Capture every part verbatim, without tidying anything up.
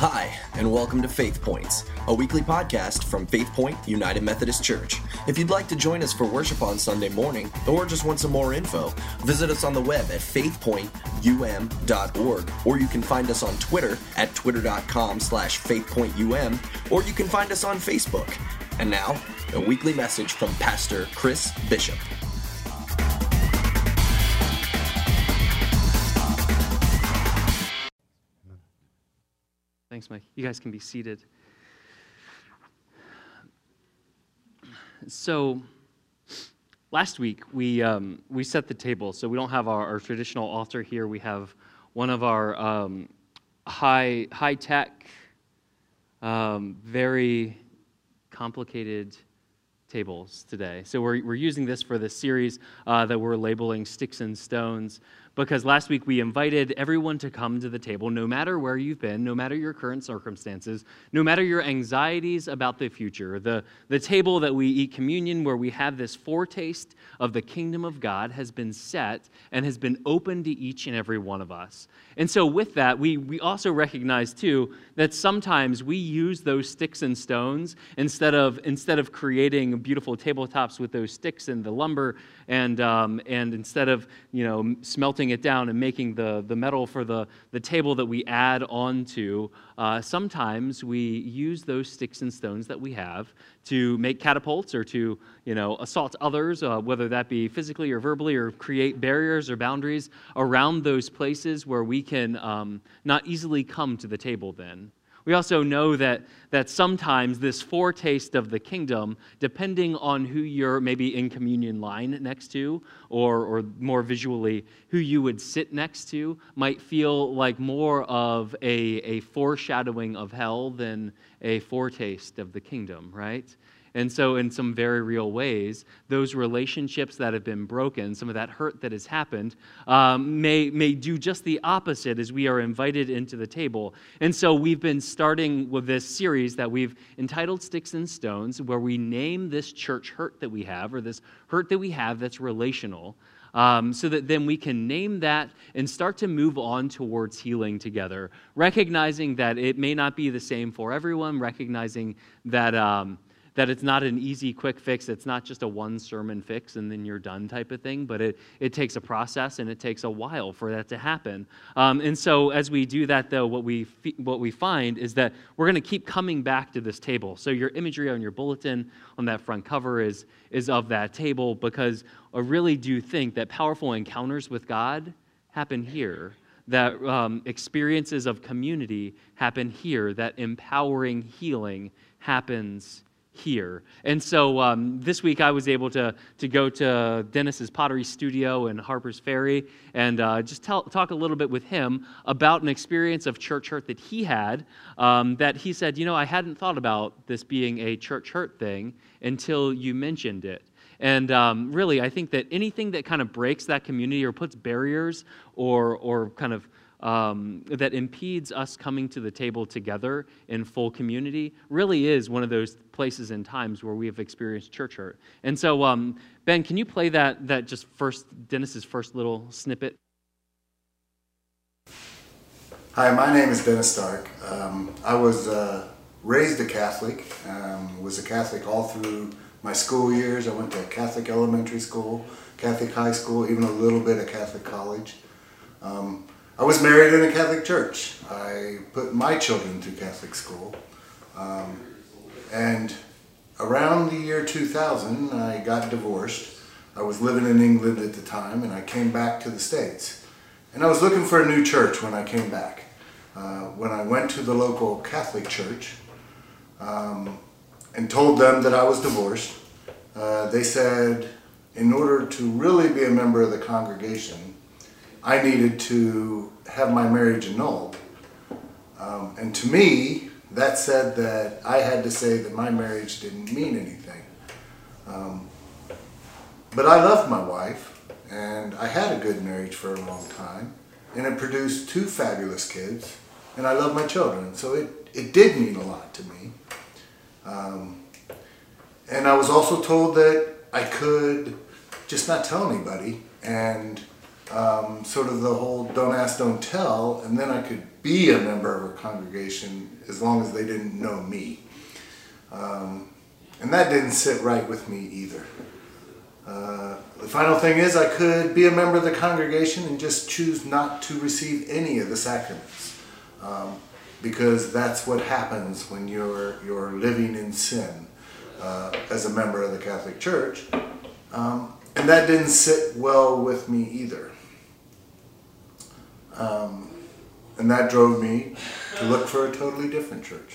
Hi, and welcome to Faith Points, a weekly podcast from Faith Point United Methodist Church. If you'd like to join us for worship on Sunday morning, or just want some more info, visit us on the web at faith point u m dot org, or you can find us on Twitter at twitter.com slash faithpointum, or you can find us on Facebook. And now, a weekly message from Pastor Chris Bishop. Thanks, Mike. You guys can be seated. So, last week we um, we set the table. So we don't have our, our traditional altar here. We have one of our um, high high tech, um, very complicated tables today. So we're we're using this for the series uh, that we're labeling Sticks and Stones. Because last week we invited everyone to come to the table, no matter where you've been, no matter your current circumstances, no matter your anxieties about the future. The, the table that we eat communion, where we have this foretaste of the kingdom of God, has been set and has been open to each and every one of us. And so with that, we, we also recognize, too, that sometimes we use those sticks and stones instead of instead of creating beautiful tabletops with those sticks and the lumber, and um, and instead of, you know, smelting it down and making the, the metal for the, the table that we add onto, uh, sometimes we use those sticks and stones that we have to make catapults or to, you know, assault others, uh, whether that be physically or verbally, or create barriers or boundaries around those places where we can um, not easily come to the table then. We also know that that sometimes this foretaste of the kingdom, depending on who you're maybe in communion line next to, or or more visually, who you would sit next to, might feel like more of a, a foreshadowing of hell than a foretaste of the kingdom, right? And so in some very real ways, those relationships that have been broken, some of that hurt that has happened, um, may, may do just the opposite as we are invited into the table. And so we've been starting with this series that we've entitled Sticks and Stones, where we name this church hurt that we have, or this hurt that we have that's relational, Um, so that then we can name that and start to move on towards healing together, recognizing that it may not be the same for everyone, recognizing that um, that it's not an easy, quick fix. It's not just a one-sermon fix and then you're done type of thing, but it, it takes a process and it takes a while for that to happen. Um, and so as we do that, though, what we what we find is that we're going to keep coming back to this table. So your imagery on your bulletin on that front cover is, is of that table, because I really do think that powerful encounters with God happen here, that um, experiences of community happen here, that empowering healing happens here. And so um, this week I was able to to go to Dennis's pottery studio in Harper's Ferry and uh, just tell, talk a little bit with him about an experience of church hurt that he had, um, that he said, you know, I hadn't thought about this being a church hurt thing until you mentioned it. And um, really, I think that anything that kind of breaks that community or puts barriers or or kind of Um, that impedes us coming to the table together in full community really is one of those places and times where we have experienced church hurt. And so, um, Ben, can you play that that just first, Dennis's first little snippet? Hi, my name is Dennis Stark. Um, I was uh, raised a Catholic, um, was a Catholic all through my school years. I went to Catholic elementary school, Catholic high school, even a little bit of Catholic college. Um, I was married in a Catholic church. I put my children through Catholic school. Um, and around the year two thousand, I got divorced. I was living in England at the time, and I came back to the States. And I was looking for a new church when I came back. Uh, when I went to the local Catholic church um, and told them that I was divorced, uh, they said, in order to really be a member of the congregation, I needed to have my marriage annulled. Um, and to me, that said that I had to say that my marriage didn't mean anything. Um, but I loved my wife, and I had a good marriage for a long time, and it produced two fabulous kids, and I love my children. So it, it did mean a lot to me. Um, and I was also told that I could just not tell anybody, and um, sort of the whole don't ask, don't tell, and then I could be a member of a congregation as long as they didn't know me. Um, and that didn't sit right with me either. Uh, the final thing is I could be a member of the congregation and just choose not to receive any of the sacraments. Um, because that's what happens when you're, you're living in sin uh, as a member of the Catholic Church. Um, and that didn't sit well with me either. Um, and that drove me to look for a totally different church.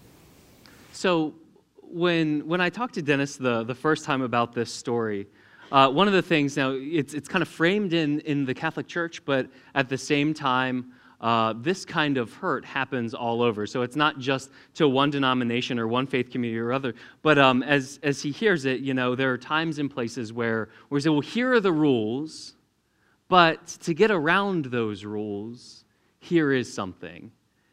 So when when I talked to Dennis the, the first time about this story, uh, one of the things, now it's it's kind of framed in, in the Catholic Church, but at the same time, uh, this kind of hurt happens all over. So it's not just to one denomination or one faith community or other, but um, as as he hears it, you know, there are times and places where we say, well, here are the rules, but to get around those rules, here is something.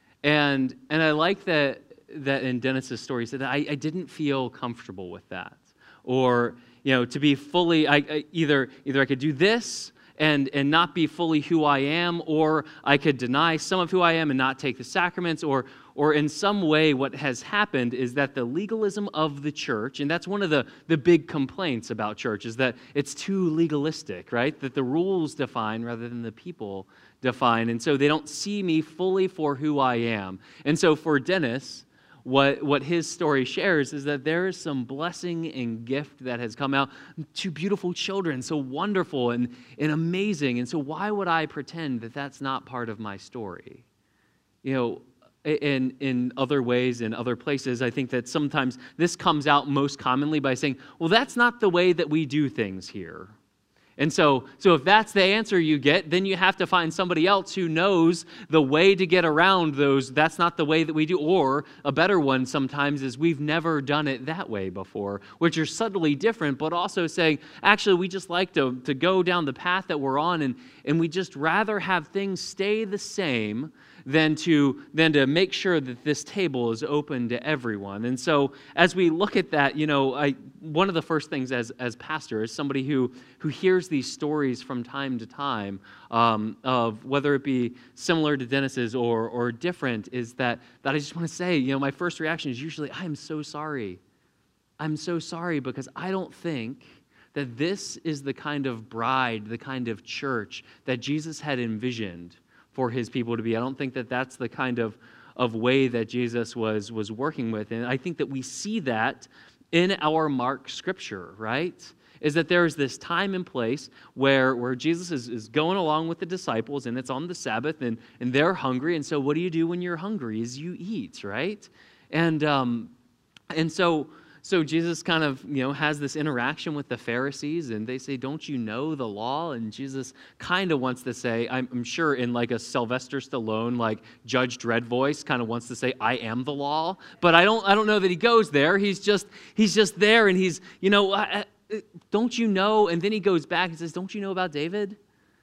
And and I like that that in Dennis's story, he said, I, I didn't feel comfortable with that. Or, you know, to be fully, I, I, either either I could do this and, and not be fully who I am, or I could deny some of who I am and not take the sacraments, or or in some way what has happened is that the legalism of the church, and that's one of the, the big complaints about church, is that it's too legalistic, right? That the rules define rather than the people define, and so they don't see me fully for who I am. And so for Dennis, What what his story shares is that there is some blessing and gift that has come out. Two beautiful children, so wonderful and, and amazing. And so why would I pretend that that's not part of my story? You know, in, in other ways, in other places, I think that sometimes this comes out most commonly by saying, well, that's not the way that we do things here. And so, so if that's the answer you get, then you have to find somebody else who knows the way to get around those, that's not the way that we do. Or a better one sometimes is we've never done it that way before, which are subtly different, but also saying, actually, we just like to, to go down the path that we're on, and, and we just rather have things stay the same than to than to make sure that this table is open to everyone. And so as we look at that, you know, I one of the first things as as pastor, as somebody who who hears these stories from time to time, um, of whether it be similar to Dennis's or or different, is that that I just want to say, you know, my first reaction is usually, I am so sorry. I'm so sorry because I don't think that this is the kind of bride, the kind of church that Jesus had envisioned for his people to be. I don't think that that's the kind of, of way that Jesus was, was working with. And I think that we see that in our Mark scripture, right? Is that there is this time and place where, where Jesus is, is going along with the disciples, and it's on the Sabbath, and, and they're hungry. And so what do you do when you're hungry? Is you eat, right? And um, and so... So Jesus kind of, you know, has this interaction with the Pharisees, and they say, don't you know the law? And Jesus kind of wants to say, I'm, I'm sure in like a Sylvester Stallone, like Judge Dredd voice, kind of wants to say, I am the law. But I don't I don't know that he goes there. He's just he's just there, and he's, you know, I, I, don't you know? And then he goes back and says, don't you know about David?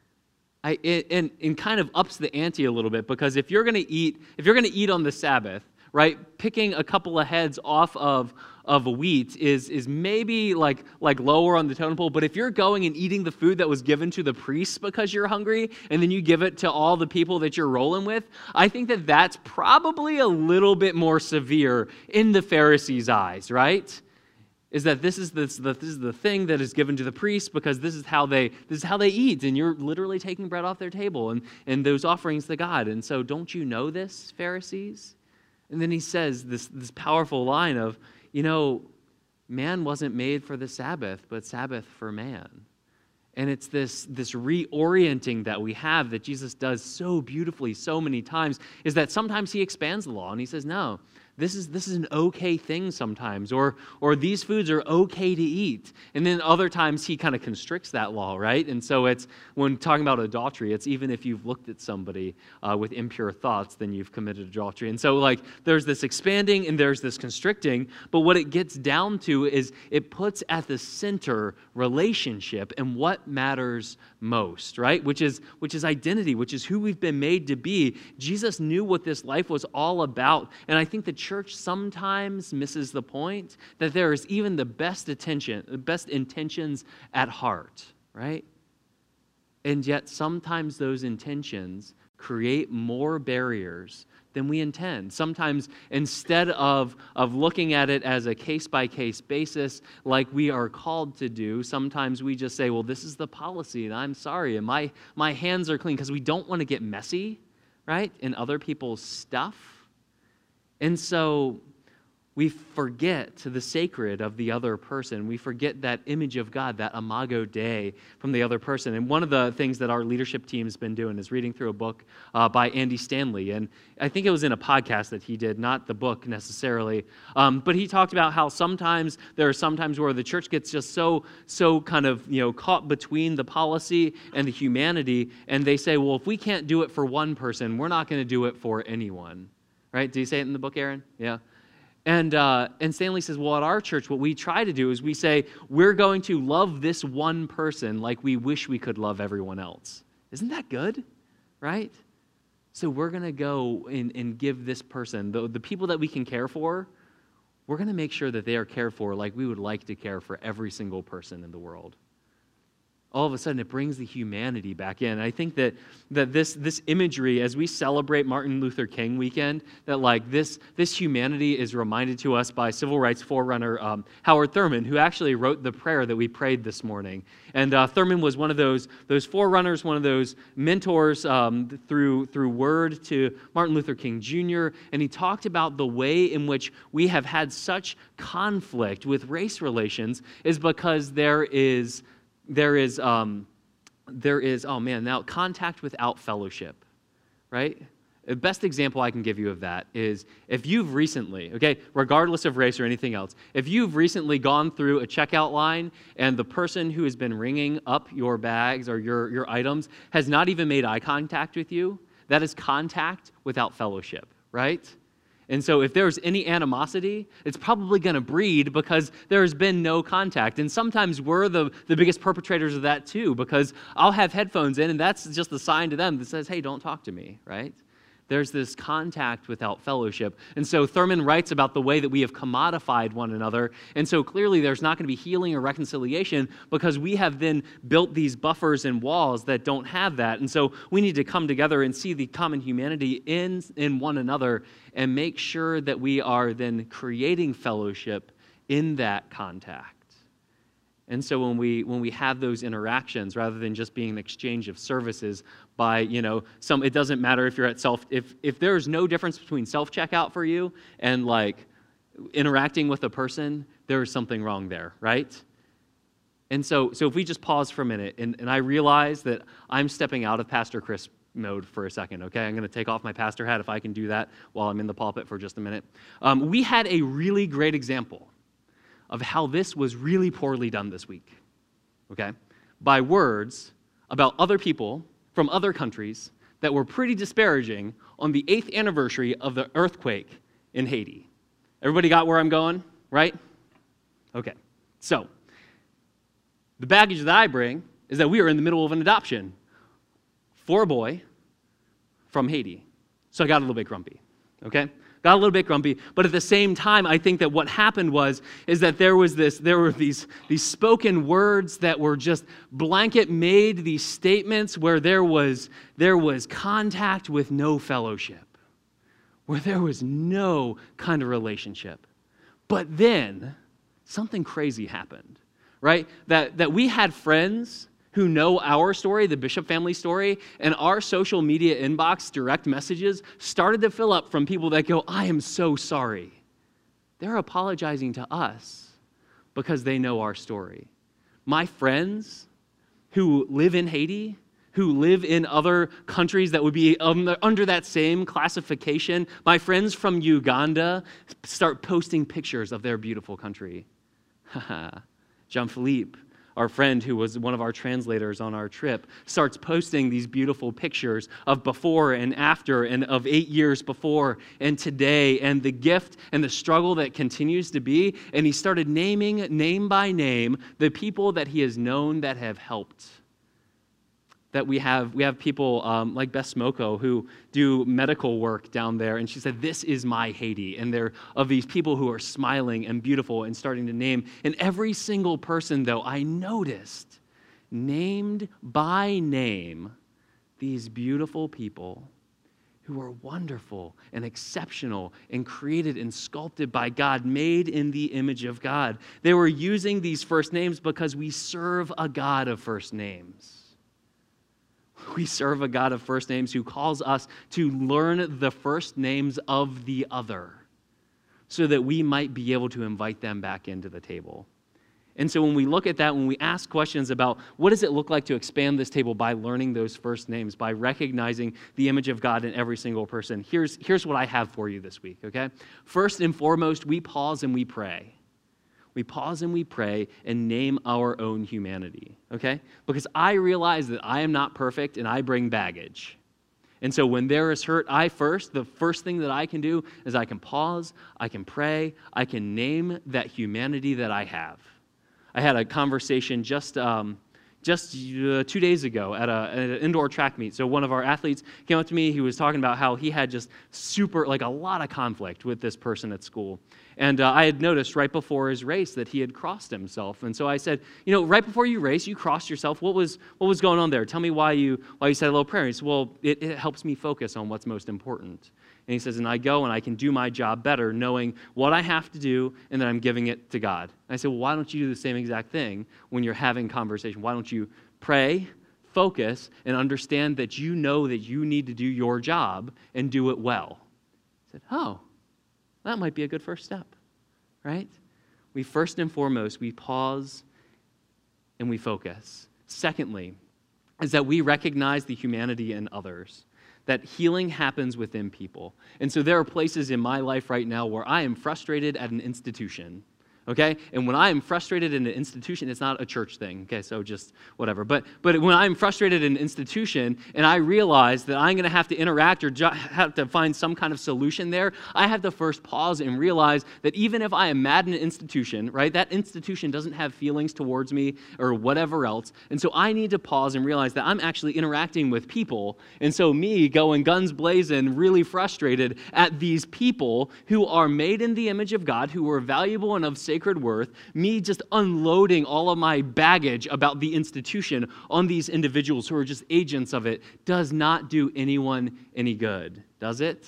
I it, and, and kind of ups the ante a little bit, because if you're going to eat, if you're going to eat on the Sabbath, right, picking a couple of heads off of of wheat is is maybe like like lower on the totem pole. But if you're going and eating the food that was given to the priests because you're hungry, and then you give it to all the people that you're rolling with, I think that that's probably a little bit more severe in the Pharisees' eyes, right? Is that this is this, this is the thing that is given to the priests because this is how they this is how they eat, and you're literally taking bread off their table and and those offerings to God. And so, don't you know this, Pharisees? And then he says this this powerful line of, you know, man wasn't made for the Sabbath, but Sabbath for man. And it's this, this reorienting that we have that Jesus does so beautifully so many times, is that sometimes he expands the law and he says, no, this is this is an okay thing sometimes, or or these foods are okay to eat. And then other times he kind of constricts that law, right? And so it's, when talking about adultery, it's even if you've looked at somebody uh, with impure thoughts, then you've committed adultery. And so like there's this expanding and there's this constricting, but what it gets down to is it puts at the center relationship and what matters most, right? Which is which is identity, which is who we've been made to be. Jesus knew what this life was all about, and I think the church sometimes misses the point that there is even the best attention, the best intentions at heart, right? And yet sometimes those intentions create more barriers than we intend. Sometimes instead of, of looking at it as a case-by-case basis like we are called to do, sometimes we just say, well, this is the policy, and I'm sorry, and my, my hands are clean, because we don't want to get messy, right, in other people's stuff. And so we forget the sacred of the other person. We forget that image of God, that imago Dei from the other person. And one of the things that our leadership team's been doing is reading through a book uh, by Andy Stanley. And I think it was in a podcast that he did, not the book necessarily. Um, but he talked about how sometimes there are some times where the church gets just so, so kind of, you know, caught between the policy and the humanity. And they say, well, if we can't do it for one person, we're not going to do it for anyone. Right? Do you say it in the book, Aaron? Yeah. And uh, and Stanley says, well, at our church, what we try to do is we say, we're going to love this one person like we wish we could love everyone else. Isn't that good? Right? So we're going to go and, and give this person, the, the people that we can care for, we're going to make sure that they are cared for like we would like to care for every single person in the world. All of a sudden, it brings the humanity back in. And I think that that this this imagery, as we celebrate Martin Luther King weekend, that like this this humanity is reminded to us by civil rights forerunner um, Howard Thurman, who actually wrote the prayer that we prayed this morning. And uh, Thurman was one of those those forerunners, one of those mentors um, through through word to Martin Luther King Junior And he talked about the way in which we have had such conflict with race relations is because there is. There is, um, there is, oh man, now contact without fellowship, right? The best example I can give you of that is if you've recently, okay, regardless of race or anything else, if you've recently gone through a checkout line and the person who has been ringing up your bags or your, your items has not even made eye contact with you, that is contact without fellowship, right? And so if there's any animosity, it's probably going to breed because there has been no contact. And sometimes we're the, the biggest perpetrators of that too, because I'll have headphones in and that's just the sign to them that says, hey, don't talk to me, right? There's this contact without fellowship. And so Thurman writes about the way that we have commodified one another. And so clearly there's not going to be healing or reconciliation because we have then built these buffers and walls that don't have that. And so we need to come together and see the common humanity in, in one another and make sure that we are then creating fellowship in that contact. And so when we when we have those interactions, rather than just being an exchange of services by, you know, some, it doesn't matter if you're at self, if if there is no difference between self-checkout for you and like interacting with a person, there is something wrong there, right? And so so if we just pause for a minute, and, and I realize that I'm stepping out of Pastor Chris mode for a second, okay? I'm going to take off my pastor hat if I can do that while I'm in the pulpit for just a minute. Um, we had a really great example of how this was really poorly done this week, okay? By words about other people from other countries that were pretty disparaging on the eighth anniversary of the earthquake in Haiti. Everybody got where I'm going, right? Okay, so the baggage that I bring is that we are in the middle of an adoption for a boy from Haiti. So I got a little bit grumpy, okay? Got a little bit grumpy, but at the same time, I think that what happened was, is that there was this, there were these, these spoken words that were just blanket made, these statements where there was, there was contact with no fellowship, where there was no kind of relationship. But then, something crazy happened, right? That, that we had friends who know our story, the Bishop family story, and our social media inbox direct messages started to fill up from people that go, I am so sorry. They're apologizing to us because they know our story. My friends who live in Haiti, who live in other countries that would be under that same classification, my friends from Uganda start posting pictures of their beautiful country. Jean-Philippe, our friend who was one of our translators on our trip, starts posting these beautiful pictures of before and after and of eight years before and today and the gift and the struggle that continues to be. And he started naming name by name the people that he has known that have helped. That we have we have people um, like Beth Smoko who do medical work down there, and she said, this is my Haiti. And they're of these people who are smiling and beautiful and starting to name. And every single person, though, I noticed named by name these beautiful people who are wonderful and exceptional and created and sculpted by God, made in the image of God. They were using these first names because we serve a God of first names. We serve a God of first names who calls us to learn the first names of the other so that we might be able to invite them back into the table. And so when we look at that, when we ask questions about what does it look like to expand this table by learning those first names, by recognizing the image of God in every single person, here's, here's what I have for you this week, okay? First and foremost, we pause and we pray. We pause and we pray and name our own humanity, okay? Because I realize that I am not perfect and I bring baggage. And so when there is hurt, I first, the first thing that I can do is I can pause, I can pray, I can name that humanity that I have. I had a conversation just um, just uh, two days ago at, a, at an indoor track meet. So one of our athletes came up to me. He was talking about how he had just super, like a lot of conflict with this person at school. And uh, I had noticed right before his race that he had crossed himself. And so I said, you know, right before you race, you crossed yourself. What was what was going on there? Tell me why you why you said a little prayer. He said, well, it, it helps me focus on what's most important. And he says, and I go and I can do my job better knowing what I have to do and that I'm giving it to God. And I said, well, why don't you do the same exact thing when you're having conversation? Why don't you pray, focus, and understand that you know that you need to do your job and do it well? I said, oh, that might be a good first step, right? We first and foremost, we pause and we focus. Secondly, is that we recognize the humanity in others. That healing happens within people. And so there are places in my life right now where I am frustrated at an institution, okay? And when I am frustrated in an institution, it's not a church thing, okay? So just whatever. But but when I'm frustrated in an institution and I realize that I'm going to have to interact or ju- have to find some kind of solution there, I have to first pause and realize that even if I am mad in an institution, right, that institution doesn't have feelings towards me or whatever else. And so I need to pause and realize that I'm actually interacting with people. And so me going guns blazing, really frustrated at these people who are made in the image of God, who are valuable and of sacred worth, me just unloading all of my baggage about the institution on these individuals who are just agents of it, does not do anyone any good, does it?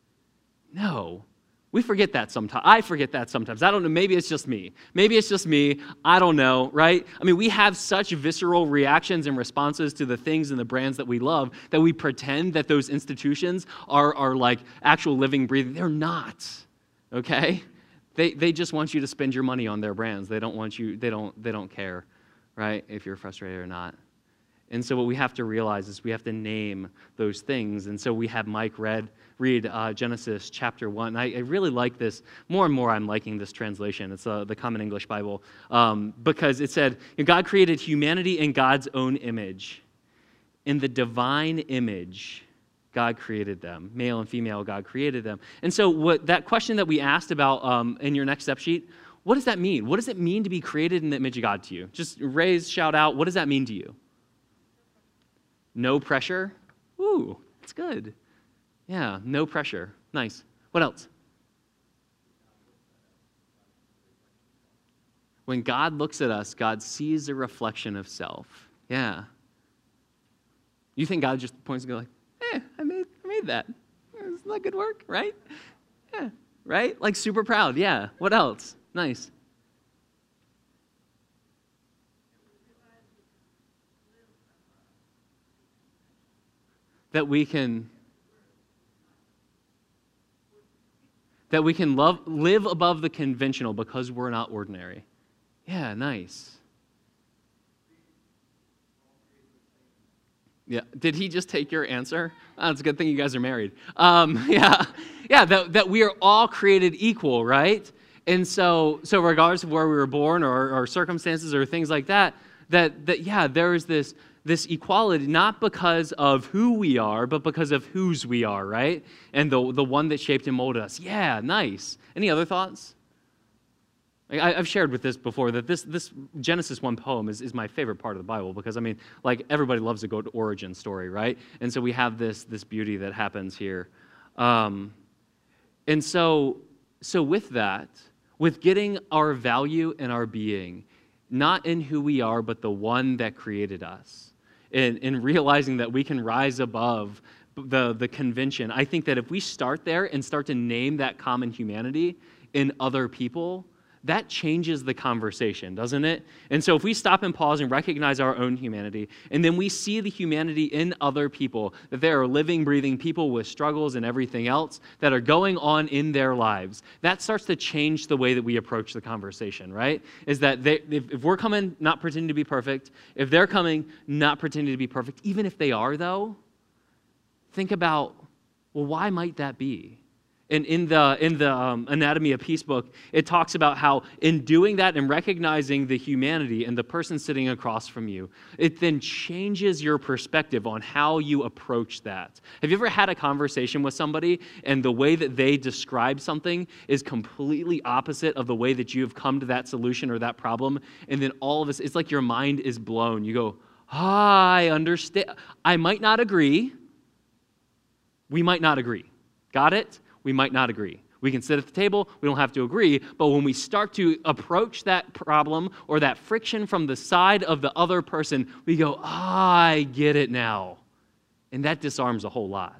No. We forget that sometimes. I forget that sometimes. I don't know. Maybe it's just me. Maybe it's just me. I don't know, right? I mean, we have such visceral reactions and responses to the things and the brands that we love that we pretend that those institutions are, are like actual living, breathing. They're not, okay? They they just want you to spend your money on their brands. They don't want you, they don't they don't care, right, if you're frustrated or not. And so what we have to realize is we have to name those things. And so we have Mike read read uh, Genesis chapter one. I, I really like this. More and more I'm liking this translation. It's uh, the Common English Bible. Um, because it said, God created humanity in God's own image. In the divine image, God created them. Male and female, God created them. And so what that question that we asked about um, in your next step sheet, what does that mean? What does it mean to be created in the image of God to you? Just raise, shout out, what does that mean to you? No pressure? Ooh, that's good. Yeah, no pressure. Nice. What else? When God looks at us, God sees a reflection of self. Yeah. You think God just points and goes like, eh, I made, I made that. Isn't that good work, right? Yeah, right? Like super proud, yeah. What else? Nice. That we can, that we can love, live above the conventional because we're not ordinary. Yeah, nice. Yeah. Did he just take your answer? Oh, it's a good thing you guys are married. Um, yeah. Yeah, that, that we are all created equal, right? And so, so regardless of where we were born or, or circumstances or things like that, that, that yeah, there is this, this equality, not because of who we are, but because of whose we are, right? And the, the one that shaped and molded us. Yeah, nice. Any other thoughts? I, I've shared with this before that this this Genesis one poem is, is my favorite part of the Bible because, I mean, like, everybody loves a good origin story, right? And so we have this this beauty that happens here. Um, and so, so with that, with getting our value and our being not in who we are, but the one that created us. And, and realizing that we can rise above the, the convention. I think that if we start there and start to name that common humanity in other people, that changes the conversation, doesn't it? And so if we stop and pause and recognize our own humanity, and then we see the humanity in other people, that there are living, breathing people with struggles and everything else that are going on in their lives, that starts to change the way that we approach the conversation, right? Is that they, if, if we're coming not pretending to be perfect, if they're coming not pretending to be perfect, even if they are, though, think about, well, why might that be? And in the in the um, Anatomy of Peace book, it talks about how in doing that and recognizing the humanity and the person sitting across from you, it then changes your perspective on how you approach that. Have you ever had a conversation with somebody and the way that they describe something is completely opposite of the way that you have come to that solution or that problem? And then all of this, it's like your mind is blown. You go, ah, I understand. I might not agree. We might not agree. Got it? We might not agree. We can sit at the table, we don't have to agree, but when we start to approach that problem or that friction from the side of the other person, we go, ah, I get it now. And that disarms a whole lot.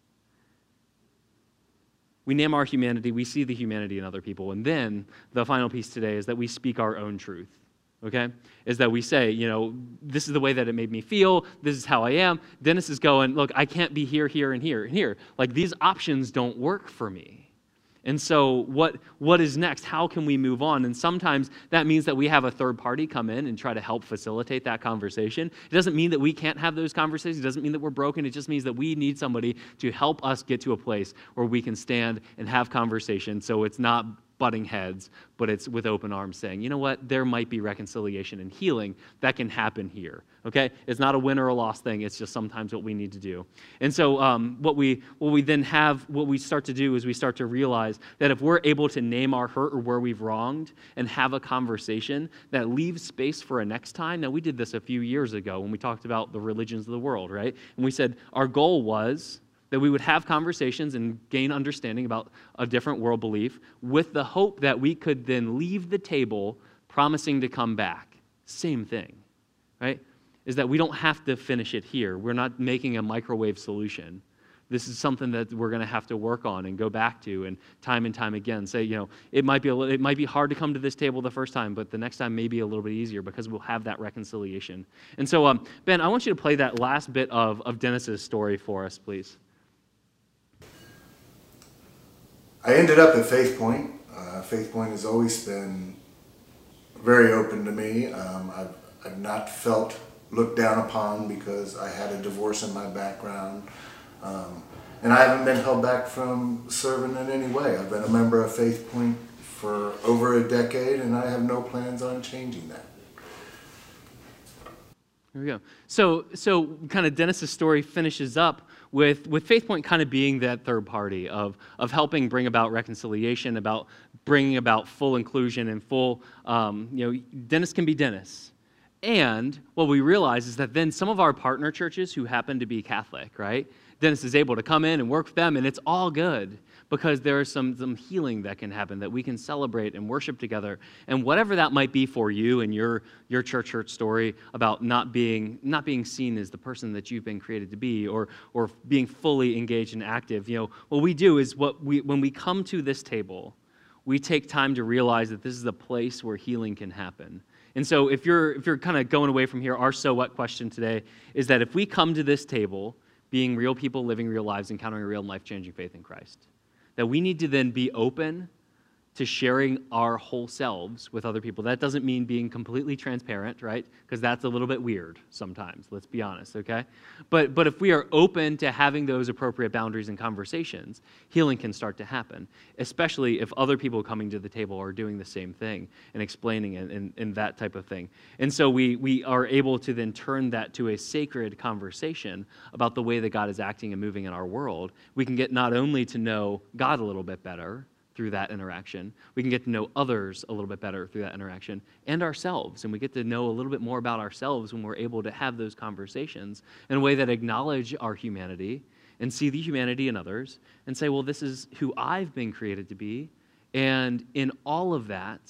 We name our humanity, we see the humanity in other people, and then the final piece today is that we speak our own truth. Okay, is that we say, you know, this is the way that it made me feel, this is how I am. Dennis is going, look, I can't be here, here, and here, and here. Like, these options don't work for me. And so what what is next? How can we move on? And sometimes that means that we have a third party come in and try to help facilitate that conversation. It doesn't mean that we can't have those conversations. It doesn't mean that we're broken. It just means that we need somebody to help us get to a place where we can stand and have conversation so it's not butting heads, but it's with open arms saying, you know what, there might be reconciliation and healing that can happen here, okay? It's not a win or a loss thing, it's just sometimes what we need to do. And so um, what we what we then have, what we start to do is we start to realize that if we're able to name our hurt or where we've wronged and have a conversation that leaves space for a next time. Now, we did this a few years ago when we talked about the religions of the world, right? And we said our goal was that we would have conversations and gain understanding about a different world belief with the hope that we could then leave the table promising to come back. Same thing, right? Is that we don't have to finish it here. We're not making a microwave solution. This is something that we're going to have to work on and go back to and time and time again say, you know, it might be a little, it might be hard to come to this table the first time, but the next time may be a little bit easier because we'll have that reconciliation. And so, um, Ben, I want you to play that last bit of, of Dennis's story for us, please. I ended up at Faith Point. Uh, Faith Point has always been very open to me. Um, I've, I've not felt looked down upon because I had a divorce in my background. Um, and I haven't been held back from serving in any way. I've been a member of Faith Point for over a decade, and I have no plans on changing that. Here we go. So, so kind of Dennis's story finishes up with, with Faith Point kind of being that third party of, of helping bring about reconciliation, about bringing about full inclusion and full, um, you know, Dennis can be Dennis. And what we realize is that then some of our partner churches who happen to be Catholic, right? Dennis is able to come in and work with them, and it's all good because there is some, some healing that can happen, that we can celebrate and worship together. And whatever that might be for you and your, your church hurt story about not being not being seen as the person that you've been created to be, or or being fully engaged and active, you know, what we do is what we when we come to this table, we take time to realize that this is a place where healing can happen. And so if you're if you're kind of going away from here, our so what question today is that if we come to this table being real people, living real lives, encountering a real and life-changing faith in Christ, that we need to then be open to sharing our whole selves with other people. That doesn't mean being completely transparent, right? Because that's a little bit weird sometimes, let's be honest, okay? But but if we are open to having those appropriate boundaries and conversations, healing can start to happen, especially if other people coming to the table are doing the same thing and explaining it and, and that type of thing. And so we we are able to then turn that to a sacred conversation about the way that God is acting and moving in our world. We can get not only to know God a little bit better through that interaction, we can get to know others a little bit better through that interaction, and ourselves, and we get to know a little bit more about ourselves when we're able to have those conversations in a way that acknowledge our humanity and see the humanity in others and say, well, this is who I've been created to be, and in all of that,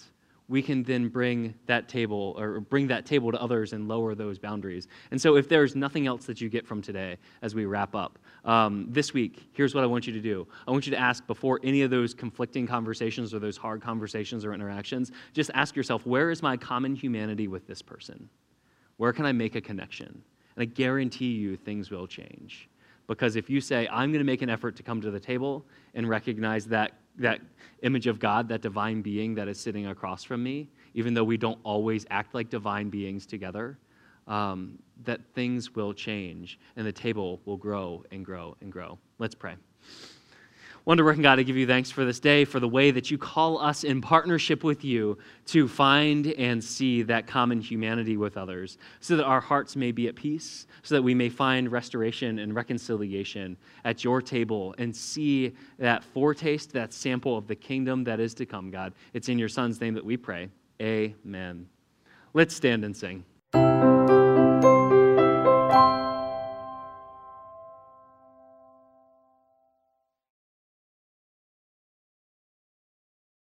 we can then bring that table or bring that table to others and lower those boundaries. And so if there's nothing else that you get from today as we wrap up, um, this week, here's what I want you to do. I want you to ask before any of those conflicting conversations or those hard conversations or interactions, just ask yourself, where is my common humanity with this person? Where can I make a connection? And I guarantee you things will change. Because if you say, I'm going to make an effort to come to the table and recognize that, that image of God, that divine being that is sitting across from me, even though we don't always act like divine beings together, um, that things will change and the table will grow and grow and grow. Let's pray. Wonderful God, I give you thanks for this day, for the way that you call us in partnership with you to find and see that common humanity with others, so that our hearts may be at peace, so that we may find restoration and reconciliation at your table and see that foretaste, that sample of the kingdom that is to come, God. It's in your Son's name that we pray. Amen. Let's stand and sing.